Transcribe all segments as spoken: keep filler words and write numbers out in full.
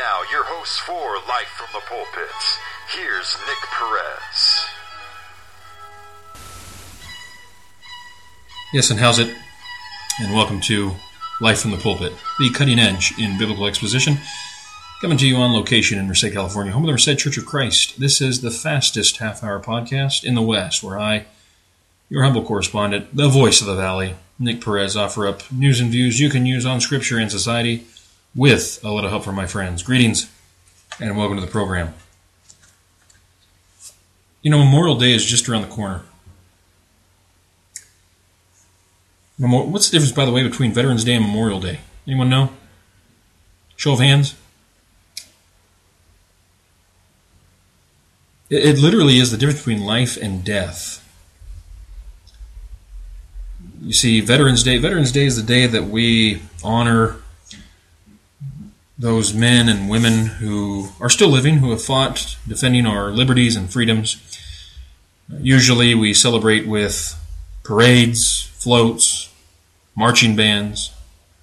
now, your host for Life from the Pulpits. Here's Nick Perez. Yes, and how's it? And welcome to Life from the Pulpit, the cutting edge in biblical exposition. Coming to you on location in Merced, California, home of the Merced Church of Christ. This is the fastest half-hour podcast in the West, where I, your humble correspondent, the voice of the Valley, Nick Perez, offer up news and views you can use on Scripture and society with a little help from my friends. Greetings, and welcome to the program. You know, Memorial Day is just around the corner. What's the difference, by the way, between Veterans Day and Memorial Day? Anyone know? Show of hands. It literally is the difference between life and death. You see, Veterans Day, Veterans Day is the day that we honor those men and women who are still living, who have fought defending our liberties and freedoms. Usually we celebrate with parades, floats, marching bands.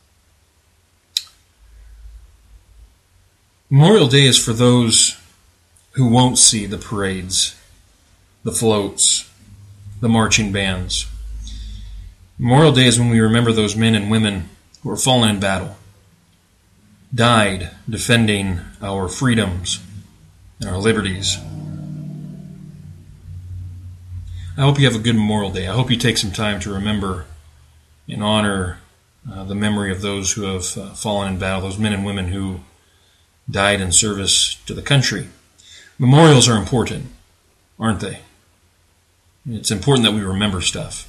Memorial Day is for those who won't see the parades, the floats, the marching bands. Memorial Day is when we remember those men and women who were fallen in battle, died defending our freedoms and our liberties. I hope you have a good Memorial Day. I hope you take some time to remember and honor uh, the memory of those who have uh, fallen in battle, those men and women who died in service to the country. Memorials are important, aren't they? It's important that we remember stuff.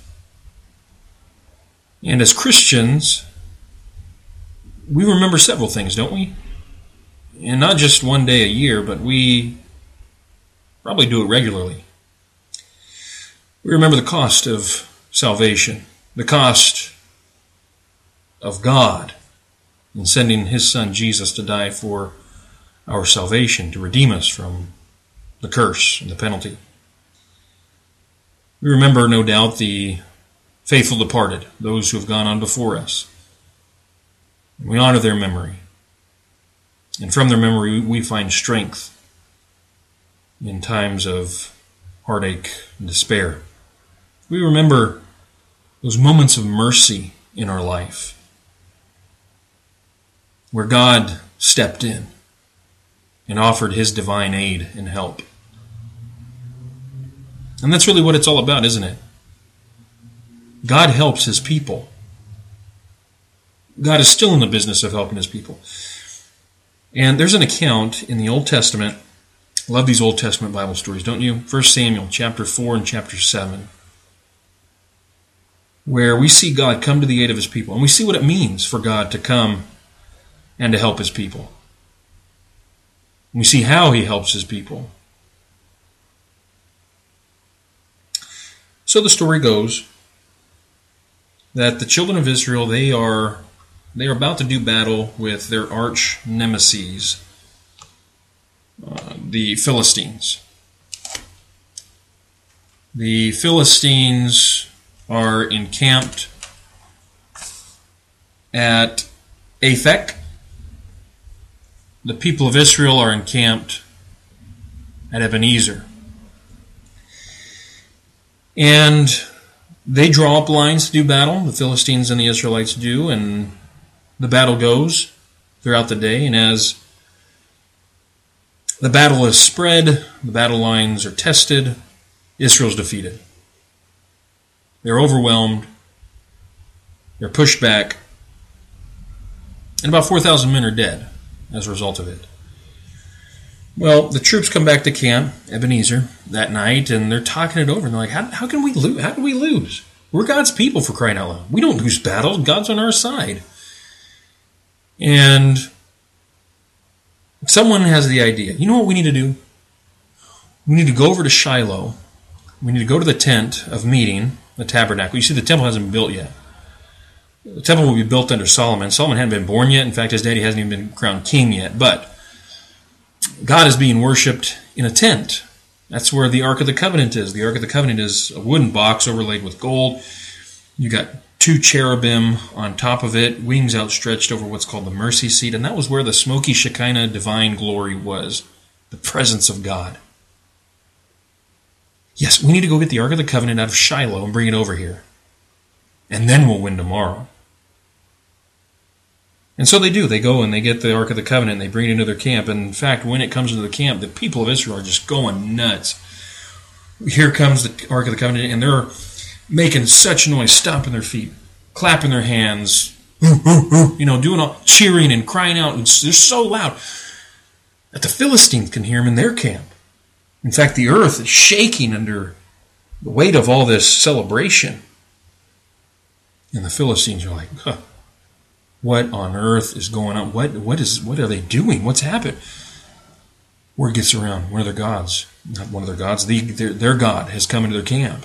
And as Christians, we remember several things, don't we? And not just one day a year, but we probably do it regularly. We remember the cost of salvation, the cost of God in sending His Son Jesus to die for our salvation, to redeem us from the curse and the penalty. We remember, no doubt, the faithful departed, those who have gone on before us. We honor their memory. And from their memory, we find strength in times of heartache and despair. We remember those moments of mercy in our life where God stepped in and offered His divine aid and help. And that's really what it's all about, isn't it? God helps His people. God is still in the business of helping His people. And there's an account in the Old Testament. I love these Old Testament Bible stories, don't you? First Samuel chapter four and chapter seven, where we see God come to the aid of His people. And we see what it means for God to come and to help His people. We see how He helps His people. So the story goes that the children of Israel, they are they are about to do battle with their arch nemesis, uh, the Philistines. The Philistines are encamped at Aphek. The people of Israel are encamped at Ebenezer. And they draw up lines to do battle, the Philistines and the Israelites do, and the battle goes throughout the day. And as the battle is spread, the battle lines are tested, Israel's defeated. They're overwhelmed, they're pushed back, and about four thousand men are dead as a result of it. Well, the troops come back to camp, Ebenezer, that night, and they're talking it over. And they're like, how, how can we lose? How can we lose? We're God's people, for crying out loud. We don't lose battles. God's on our side. And someone has the idea. You know what we need to do? We need to go over to Shiloh. We need to go to the tent of meeting, the tabernacle. You see, the temple hasn't been built yet. The temple will be built under Solomon. Solomon hadn't been born yet. In fact, his daddy hasn't even been crowned king yet. But God is being worshipped in a tent. That's where the Ark of the Covenant is. The Ark of the Covenant is a wooden box overlaid with gold. You got two cherubim on top of it, wings outstretched over what's called the mercy seat, and that was where the smoky Shekinah divine glory was, the presence of God. Yes, we need to go get the Ark of the Covenant out of Shiloh and bring it over here. And then we'll win tomorrow. And so they do. They go and they get the Ark of the Covenant and they bring it into their camp. And in fact, when it comes into the camp, the people of Israel are just going nuts. Here comes the Ark of the Covenant, and they're making such noise, stomping their feet, clapping their hands, you know, doing all, cheering and crying out. And they're so loud that the Philistines can hear them in their camp. In fact, the earth is shaking under the weight of all this celebration. And the Philistines are like, huh, what on earth is going on? What what is what are they doing? What's happened? Word gets around. One of their gods, not one of their gods, the, their, their God has come into their camp.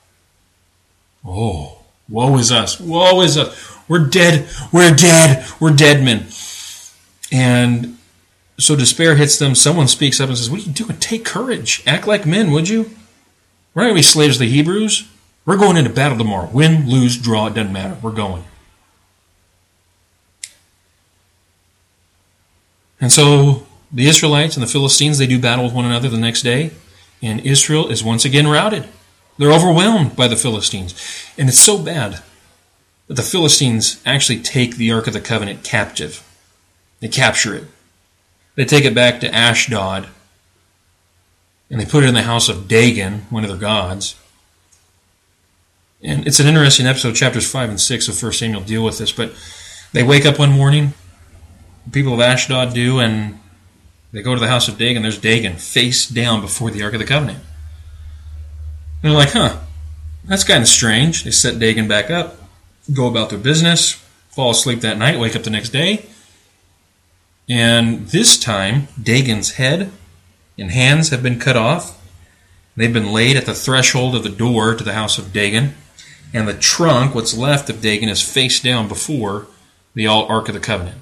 Oh, woe is us. Woe is us. We're dead. We're dead. We're dead men. And so despair hits them. Someone speaks up and says, what are you doing? Take courage. Act like men, would you? We're not going to be slaves of the Hebrews. We're going into battle tomorrow. Win, lose, draw, it doesn't matter. We're going. And so the Israelites and the Philistines, they do battle with one another the next day. And Israel is once again routed. They're overwhelmed by the Philistines. And it's so bad that the Philistines actually take the Ark of the Covenant captive. They capture it. They take it back to Ashdod. And they put it in the house of Dagon, one of their gods. And it's an interesting episode. Chapters five and six of First Samuel deal with this. But they wake up one morning, the people of Ashdod do, and they go to the house of Dagon. There's Dagon face down before the Ark of the Covenant. And they're like, huh, that's kind of strange. They set Dagon back up, go about their business, fall asleep that night, wake up the next day. And this time, Dagon's head and hands have been cut off. They've been laid at the threshold of the door to the house of Dagon. And the trunk, what's left of Dagon, is face down before the Ark of the Covenant.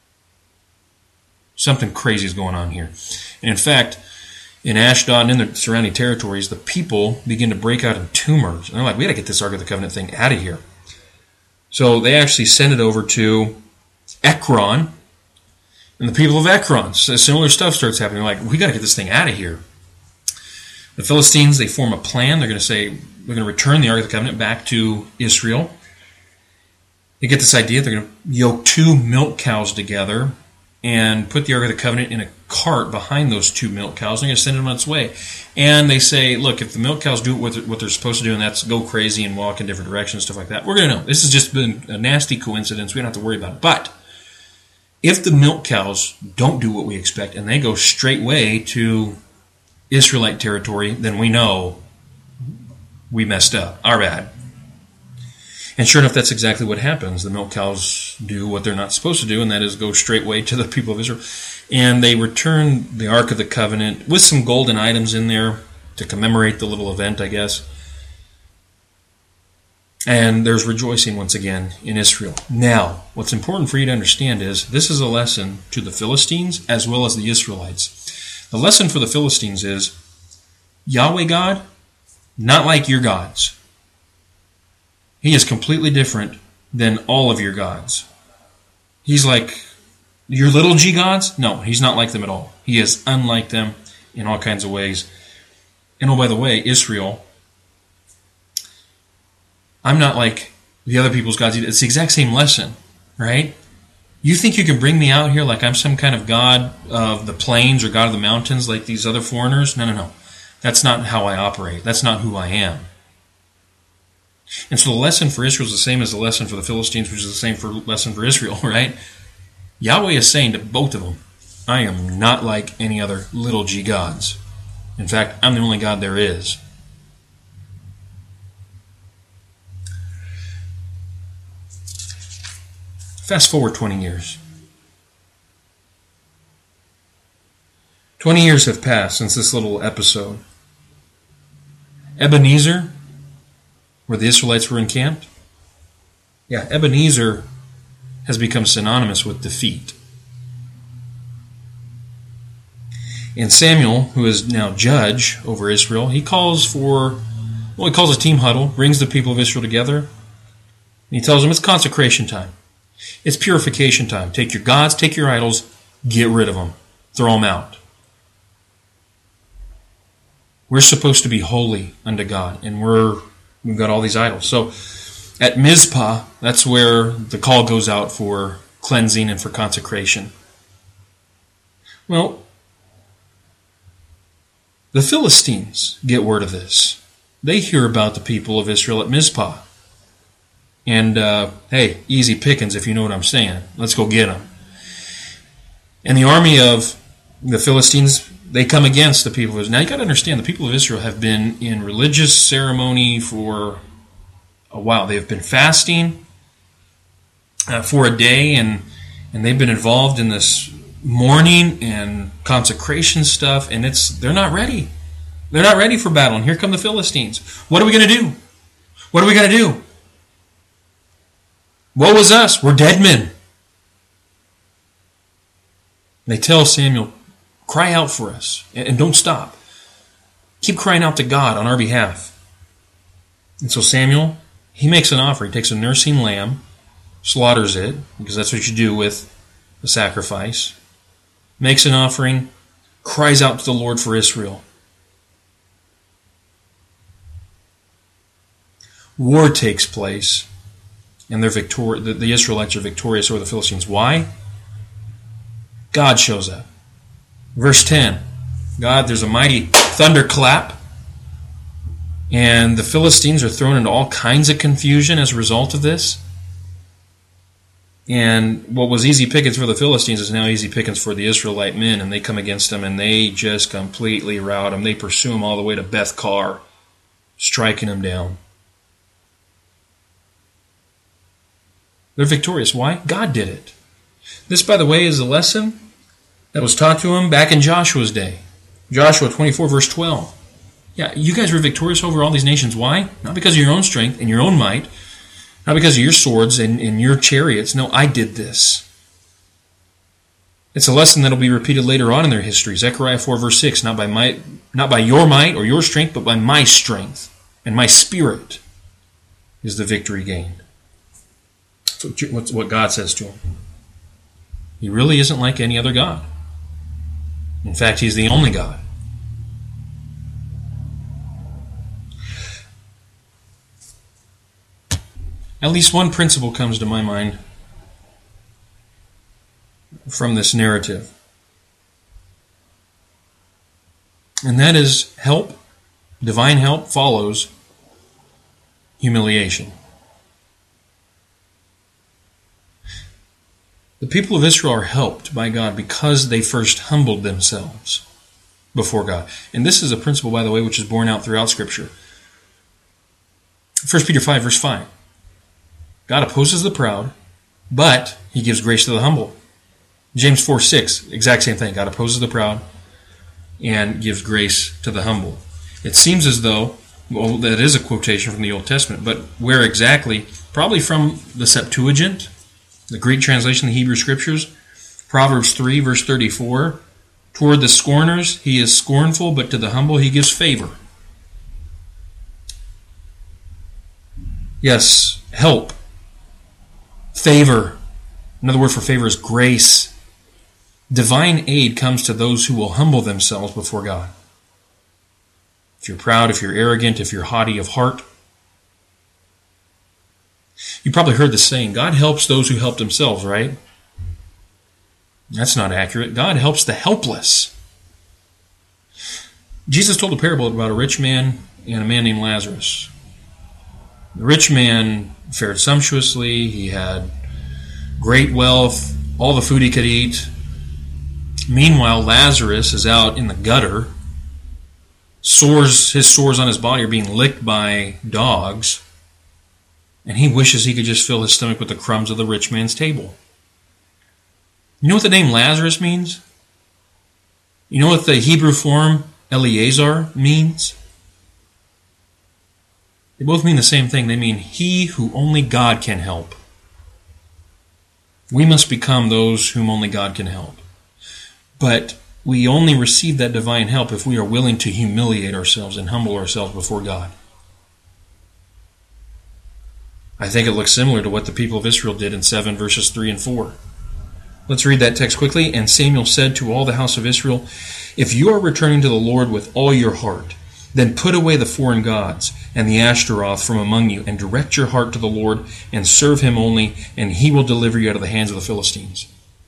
Something crazy is going on here. And in fact, in Ashdod and in the surrounding territories, the people begin to break out in tumors. And they're like, we got to get this Ark of the Covenant thing out of here. So they actually send it over to Ekron. And the people of Ekron, so similar stuff starts happening. They're like, we got to get this thing out of here. The Philistines, they form a plan. They're going to say, we're going to return the Ark of the Covenant back to Israel. They get this idea. They're going to yoke two milk cows together and put the Ark of the Covenant in a cart behind those two milk cows. They're going to send it on its way. And they say, look, if the milk cows do what they're supposed to do, and that's go crazy and walk in different directions, stuff like that, we're going to know. This has just been a nasty coincidence. We don't have to worry about it. But if the milk cows don't do what we expect and they go straightway to Israelite territory, then we know we messed up. Our bad. And sure enough, that's exactly what happens. The milk cows do what they're not supposed to do, and that is go straightway to the people of Israel. And they return the Ark of the Covenant with some golden items in there to commemorate the little event, I guess. And there's rejoicing once again in Israel. Now, what's important for you to understand is this is a lesson to the Philistines as well as the Israelites. The lesson for the Philistines is Yahweh God, not like your gods. He is completely different than all of your gods. He's like your little g gods? No, he's not like them at all. He is unlike them in all kinds of ways. And oh, by the way, Israel, I'm not like the other people's gods either. It's the exact same lesson, right? You think you can bring me out here like I'm some kind of god of the plains or god of the mountains like these other foreigners? No, no, no. That's not how I operate. That's not who I am. And so the lesson for Israel is the same as the lesson for the Philistines, which is the same for lesson for Israel, right? Yahweh is saying to both of them, I am not like any other little g gods. In fact, I'm the only God there is. Fast forward twenty years. twenty years have passed since this little episode. Ebenezer, where the Israelites were encamped, yeah, Ebenezer has become synonymous with defeat. And Samuel, who is now judge over Israel, he calls for, well, he calls a team huddle, brings the people of Israel together, he tells them it's consecration time. It's purification time. Take your gods, take your idols, get rid of them. Throw them out. We're supposed to be holy unto God, and we're, we've got all these idols. So at Mizpah, that's where the call goes out for cleansing and for consecration. Well, the Philistines get word of this. They hear about the people of Israel at Mizpah. And, uh, hey, easy pickings if you know what I'm saying. Let's go get them. And the army of the Philistines, they come against the people of Israel. Now, you got to understand, the people of Israel have been in religious ceremony for a while. They have been fasting uh, for a day, and, and they've been involved in this mourning and consecration stuff, and it's they're not ready. They're not ready for battle, and here come the Philistines. What are we going to do? What are we going to do? Woe is us, we're dead men. They tell Samuel, cry out for us, and don't stop. Keep crying out to God on our behalf. And so Samuel, he makes an offer. He takes a nursing lamb, slaughters it, because that's what you do with a sacrifice, makes an offering, cries out to the Lord for Israel. War takes place, and they're victor- the, the Israelites are victorious over the Philistines. Why? God shows up. Verse ten, God, there's a mighty thunderclap, and the Philistines are thrown into all kinds of confusion as a result of this. And what was easy pickings for the Philistines is now easy pickings for the Israelite men, and they come against them, and they just completely rout them. They pursue them all the way to Beth Kar, striking them down. They're victorious. Why? God did it. This, by the way, is a lesson that was taught to them back in Joshua's day. Joshua twenty-four, verse twelve. Yeah, you guys were victorious over all these nations. Why? Not because of your own strength and your own might, not because of your swords and, and your chariots. No, I did this. It's a lesson that will be repeated later on in their history. Zechariah four, verse six. Not by might, not by your might or your strength, but by my strength and my spirit is the victory gained. That's what God says to him. He really isn't like any other God. In fact, he's the only God. At least one principle comes to my mind from this narrative. And that is help, divine help follows humiliation. The people of Israel are helped by God because they first humbled themselves before God. And this is a principle, by the way, which is borne out throughout Scripture. First Peter five, verse five. God opposes the proud, but he gives grace to the humble. James four, six, exact same thing. God opposes the proud and gives grace to the humble. It seems as though, well, that is a quotation from the Old Testament, but where exactly? Probably from the Septuagint, the Greek translation of the Hebrew Scriptures. Proverbs three, verse thirty-four. Toward the scorners he is scornful, but to the humble he gives favor. Yes, help. Favor. Another word for favor is grace. Divine aid comes to those who will humble themselves before God. If you're proud, if you're arrogant, if you're haughty of heart. You probably heard the saying, God helps those who help themselves, right? That's not accurate. God helps the helpless. Jesus told a parable about a rich man and a man named Lazarus. The rich man fared sumptuously. He had great wealth, all the food he could eat. Meanwhile, Lazarus is out in the gutter. Sores, his sores on his body are being licked by dogs. And he wishes he could just fill his stomach with the crumbs of the rich man's table. You know what the name Lazarus means? You know what the Hebrew form Eleazar means? They both mean the same thing. They mean he who only God can help. We must become those whom only God can help. But we only receive that divine help if we are willing to humiliate ourselves and humble ourselves before God. I think it looks similar to what the people of Israel did in seven verses three and four. Let's read that text quickly. And Samuel said to all the house of Israel, if you are returning to the Lord with all your heart, then put away the foreign gods and the Ashtaroth from among you, and direct your heart to the Lord, and serve him only, and he will deliver you out of the hands of the Philistines.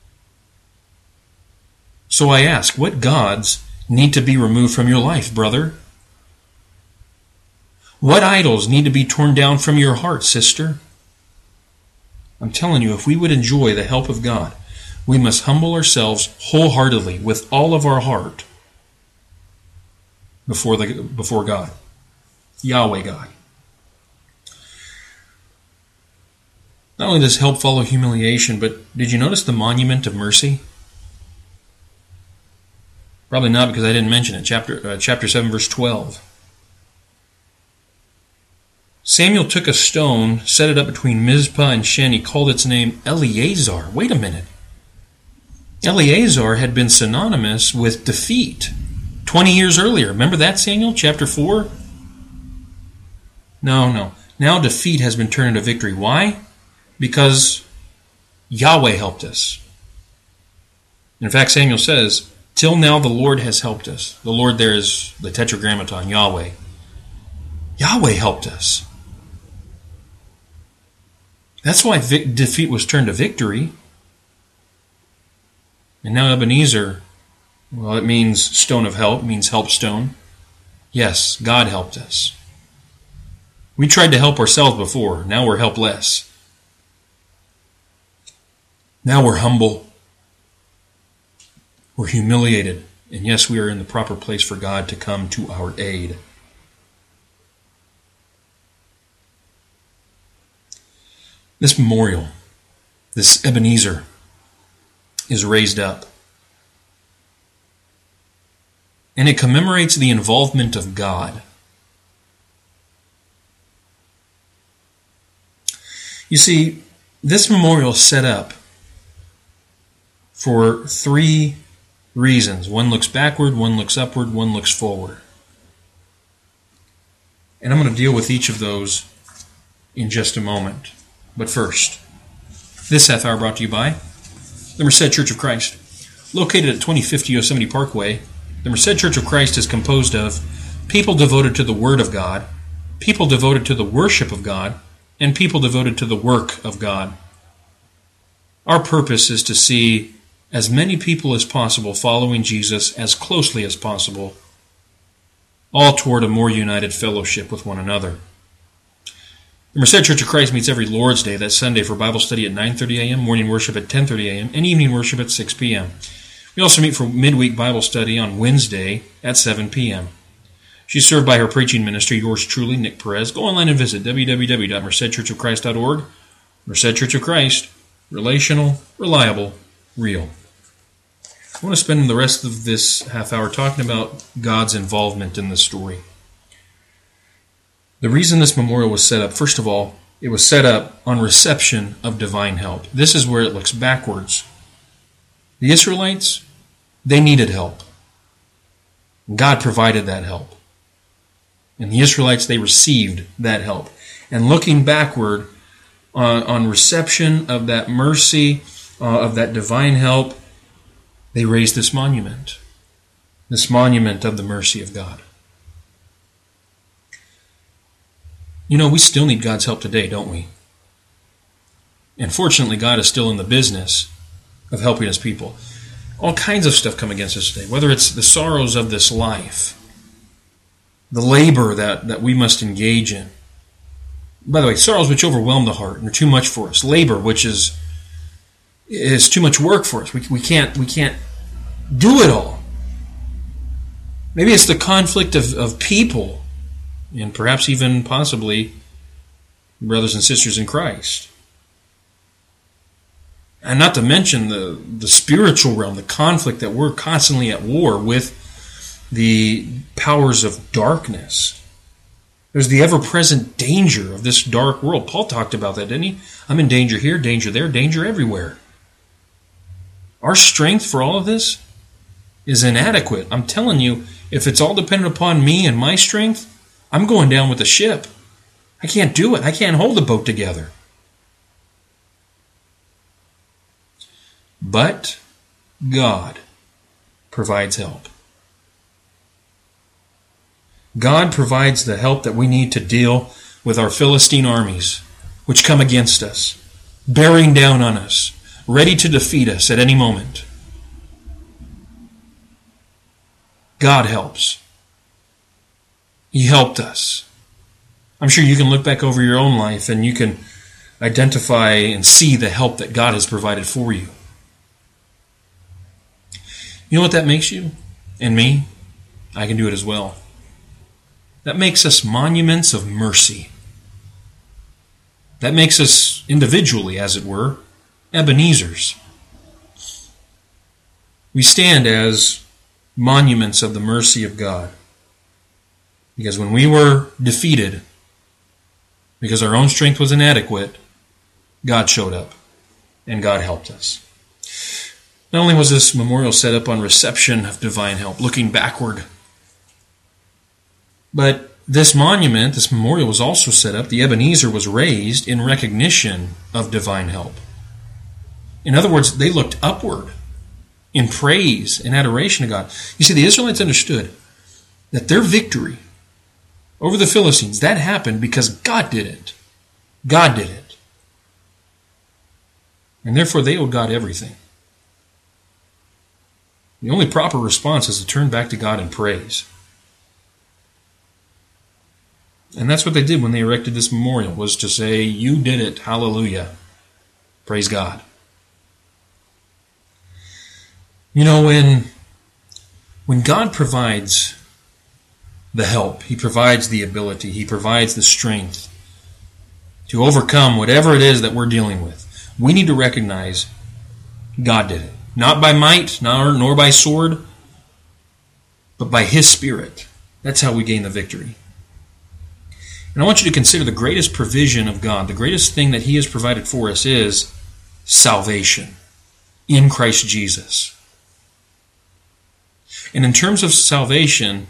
So I ask, what gods need to be removed from your life, brother? What idols need to be torn down from your heart, sister? I'm telling you, if we would enjoy the help of God, we must humble ourselves wholeheartedly with all of our heart before the before God, Yahweh God. Not only does help follow humiliation, but did you notice the monument of mercy? Probably not, because I didn't mention it. Chapter uh, chapter seven, verse twelve. Samuel took a stone, set it up between Mizpah and Shen. He called its name Eleazar. Wait a minute. Eleazar had been synonymous with defeat twenty years earlier. Remember that, Samuel? Chapter four? No, no. Now defeat has been turned into victory. Why? Because Yahweh helped us. In fact, Samuel says, till now the Lord has helped us. The Lord there is the tetragrammaton, Yahweh. Yahweh helped us. That's why vic- defeat was turned to victory. And now Ebenezer, well, it means stone of help, means help stone. Yes, God helped us. We tried to help ourselves before. Now we're helpless. Now we're humble. We're humiliated. And yes, we are in the proper place for God to come to our aid. This memorial, this Ebenezer, is raised up. And it commemorates the involvement of God. You see, this memorial is set up for three reasons. One looks backward, one looks upward, one looks forward. And I'm going to deal with each of those in just a moment. But first, this half hour brought to you by the Merced Church of Christ. Located at twenty fifty Yosemite Parkway, the Merced Church of Christ is composed of people devoted to the Word of God, people devoted to the worship of God, and people devoted to the work of God. Our purpose is to see as many people as possible following Jesus as closely as possible, all toward a more united fellowship with one another. The Merced Church of Christ meets every Lord's Day, that's Sunday, for Bible study at nine thirty a.m., morning worship at ten thirty a.m., and evening worship at six p.m. We also meet for midweek Bible study on Wednesday at seven p.m. She's served by her preaching ministry, yours truly, Nick Perez. Go online and visit w w w dot merced church of christ dot org. Merced Church of Christ, relational, reliable, real. I want to spend the rest of this half hour talking about God's involvement in this story. The reason this memorial was set up, first of all, it was set up on reception of divine help. This is where it looks backwards. The Israelites, they needed help. God provided that help. And the Israelites, they received that help. And looking backward on, on reception of that mercy, uh, of that divine help, they raised this monument. This monument of the mercy of God. You know, we still need God's help today, don't we? And fortunately, God is still in the business of helping His people. All kinds of stuff come against us today, whether it's the sorrows of this life, the labor that, that we must engage in. By the way, sorrows which overwhelm the heart and are too much for us. Labor, which is is too much work for us. We, we can't we can't do it all. Maybe it's the conflict of, of people, and perhaps even possibly brothers and sisters in Christ. And not to mention the, the spiritual realm, the conflict that we're constantly at war with the powers of darkness. There's the ever-present danger of this dark world. Paul talked about that, didn't he? I'm in danger here, danger there, danger everywhere. Our strength for all of this is inadequate. I'm telling you, if it's all dependent upon me and my strength, I'm going down with the ship. I can't do it. I can't hold the boat together. But God provides help. God provides the help that we need to deal with our Philistine armies, which come against us, bearing down on us, ready to defeat us at any moment. God helps. He helped us. I'm sure you can look back over your own life and you can identify and see the help that God has provided for you. You know what that makes you and me? I can do it as well. That makes us monuments of mercy. That makes us individually, as it were, Ebenezers. We stand as monuments of the mercy of God. Because when we were defeated, because our own strength was inadequate, God showed up and God helped us. Not only was this memorial set up on reception of divine help, looking backward, but this monument, this memorial was also set up, the Ebenezer was raised in recognition of divine help. In other words, they looked upward in praise and adoration of God. You see, the Israelites understood that their victory over the Philistines, that happened because God did it. God did it. And therefore they owed God everything. The only proper response is to turn back to God in praise. And that's what they did when they erected this memorial, was to say, you did it, hallelujah, praise God. You know, when, when God provides the help, He provides the ability, He provides the strength to overcome whatever it is that we're dealing with, we need to recognize God did it. Not by might, nor, nor by sword, but by His Spirit. That's how we gain the victory. And I want you to consider the greatest provision of God, the greatest thing that He has provided for us is salvation in Christ Jesus. And in terms of salvation,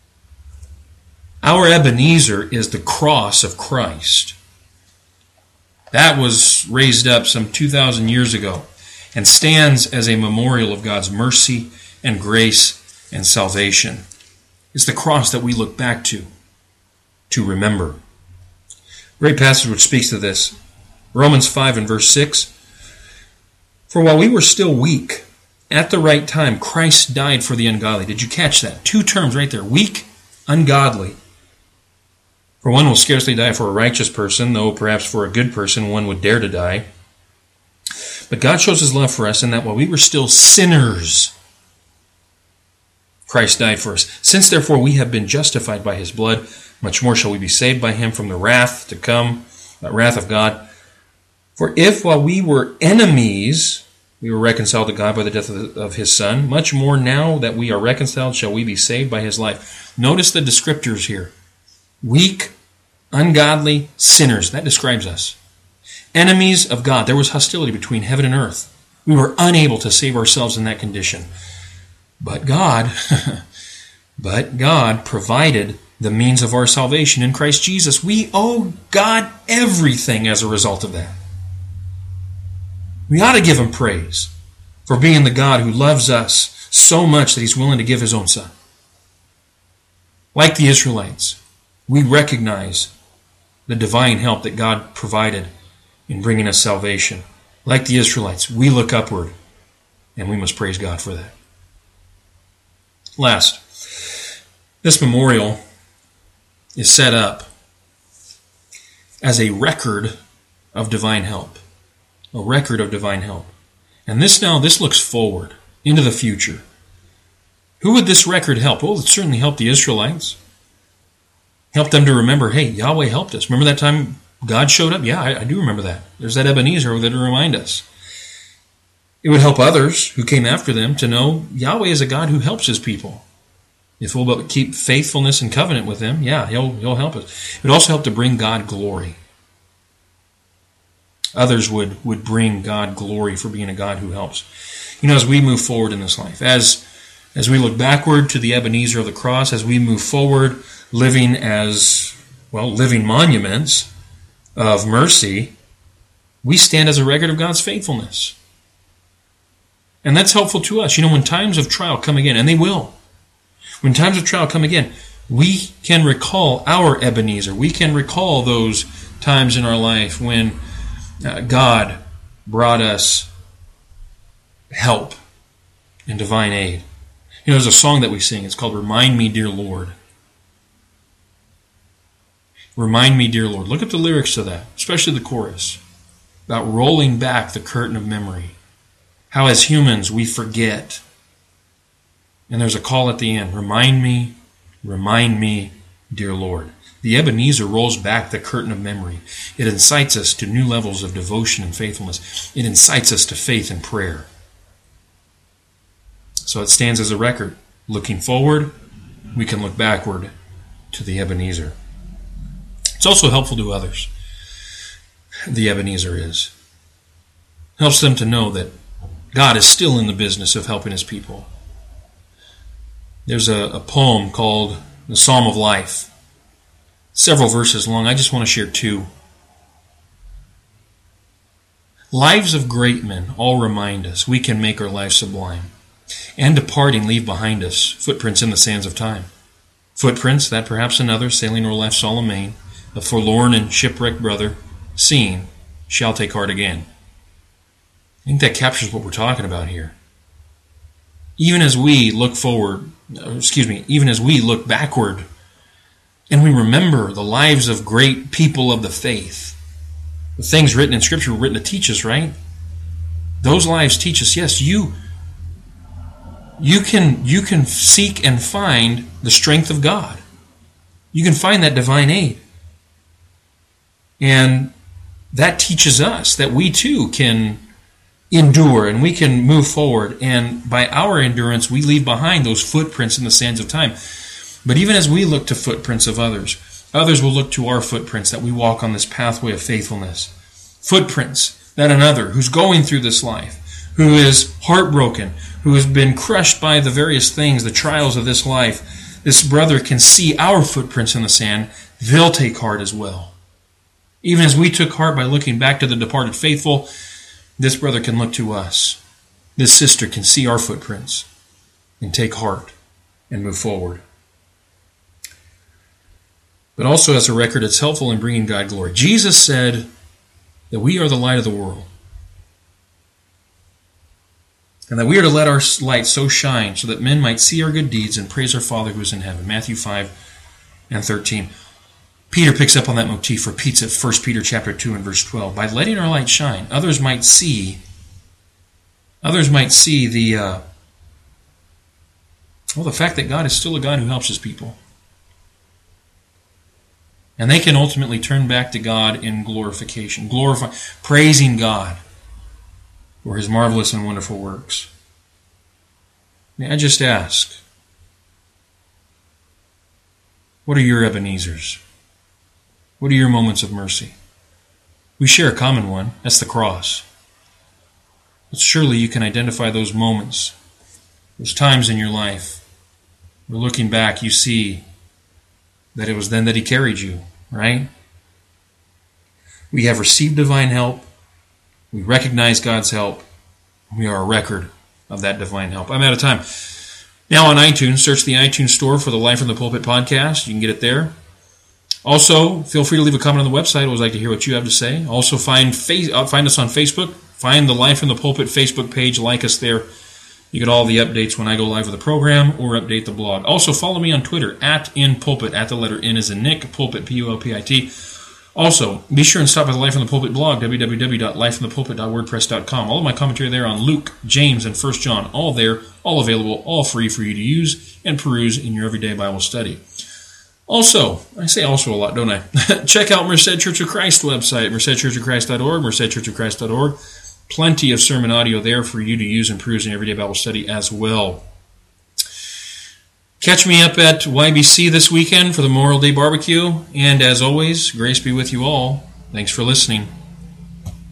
our Ebenezer is the cross of Christ. That was raised up some two thousand years ago and stands as a memorial of God's mercy and grace and salvation. It's the cross that we look back to, to remember. Great passage which speaks to this. Romans five and verse six. For while we were still weak, at the right time, Christ died for the ungodly. Did you catch that? Two terms right there. Weak, ungodly. For one will scarcely die for a righteous person, though perhaps for a good person one would dare to die. But God shows His love for us in that while we were still sinners, Christ died for us. Since therefore we have been justified by His blood, much more shall we be saved by Him from the wrath to come, the wrath of God. For if while we were enemies, we were reconciled to God by the death of, the, of His Son, much more now that we are reconciled shall we be saved by His life. Notice the descriptors here. Weak, ungodly, sinners. That describes us. Enemies of God. There was hostility between heaven and earth. We were unable to save ourselves in that condition. But God, but God provided the means of our salvation in Christ Jesus. We owe God everything as a result of that. We ought to give Him praise for being the God who loves us so much that He's willing to give His own Son. Like the Israelites, we recognize the divine help that God provided in bringing us salvation. Like the Israelites, we look upward, and we must praise God for that. Last, this memorial is set up as a record of divine help. A record of divine help. And this now, this looks forward into the future. Who would this record help? Well, it certainly helped the Israelites. Helped them to remember, hey, Yahweh helped us. Remember that time God showed up? Yeah, I, I do remember that. There's that Ebenezer over there to remind us. It would help others who came after them to know Yahweh is a God who helps His people. If we'll but keep faithfulness and covenant with Him, yeah, He'll, he'll help us. It would also help to bring God glory. Others would, would bring God glory for being a God who helps. You know, as we move forward in this life, as, as we look backward to the Ebenezer of the cross, as we move forward living as well, living monuments of mercy, we stand as a record of God's faithfulness. And that's helpful to us. You know, when times of trial come again, and they will, when times of trial come again, we can recall our Ebenezer. We can recall those times in our life when uh, God brought us help and divine aid. You know, there's a song that we sing. It's called Remind Me, Dear Lord. Remind me, dear Lord. Look at the lyrics to that, especially the chorus, about rolling back the curtain of memory. How as humans we forget. And there's a call at the end. Remind me, remind me, dear Lord. The Ebenezer rolls back the curtain of memory. It incites us to new levels of devotion and faithfulness. It incites us to faith and prayer. So it stands as a record. Looking forward, we can look backward to the Ebenezer. It's also helpful to others. The Ebenezer is. Helps them to know that God is still in the business of helping His people. There's a, a poem called the Psalm of Life. Several verses long. I just want to share two. Lives of great men all remind us we can make our life sublime. And departing leave behind us footprints in the sands of time. Footprints that perhaps another sailing o'er life's solemn main, a forlorn and shipwrecked brother, seeing, shall take heart again. I think that captures what we're talking about here. Even as we look forward, excuse me, even as we look backward, and we remember the lives of great people of the faith, the things written in Scripture were written to teach us, right? Those lives teach us, yes, you, you can, you can seek and find the strength of God. You can find that divine aid. And that teaches us that we too can endure and we can move forward. And by our endurance, we leave behind those footprints in the sands of time. But even as we look to footprints of others, others will look to our footprints, that we walk on this pathway of faithfulness. Footprints that another who's going through this life, who is heartbroken, who has been crushed by the various things, the trials of this life, this brother can see our footprints in the sand. They'll take heart as well. Even as we took heart by looking back to the departed faithful, this brother can look to us. This sister can see our footprints and take heart and move forward. But also as a record, it's helpful in bringing God glory. Jesus said that we are the light of the world. And that we are to let our light so shine so that men might see our good deeds and praise our Father who is in heaven. Matthew five and thirteen. Peter picks up on that motif, repeats it, First Peter chapter two and verse twelve. By letting our light shine, others might see, others might see the, uh, well, the fact that God is still a God who helps His people. And they can ultimately turn back to God in glorification, glorify, praising God for His marvelous and wonderful works. May I just ask, what are your Ebenezers? What are your moments of mercy? We share a common one. That's the cross. But surely you can identify those moments, those times in your life where looking back you see that it was then that He carried you, right? We have received divine help. We recognize God's help. We are a record of that divine help. I'm out of time. Now on iTunes, search the iTunes store for the Life from the Pulpit podcast. You can get it there. Also, feel free to leave a comment on the website. I always like to hear what you have to say. Also, find face, uh, find us on Facebook. Find the Life from the Pulpit Facebook page. Like us there. You get all the updates when I go live with the program or update the blog. Also, follow me on Twitter, at InPulpit, at the letter N as in Nick, Pulpit, P U L P I T. Also, be sure and stop by the Life from the Pulpit blog, w w w dot life from the pulpit dot wordpress dot com. All of my commentary there on Luke, James, and First John, all there, all available, all free for you to use and peruse in your everyday Bible study. Also, I say also a lot, don't I? Check out Merced Church of Christ website, merced church of christ dot org, merced church of christ dot org. Plenty of sermon audio there for you to use and peruse in everyday Bible study as well. Catch me up at Y B C this weekend for the Memorial Day barbecue. And as always, grace be with you all. Thanks for listening.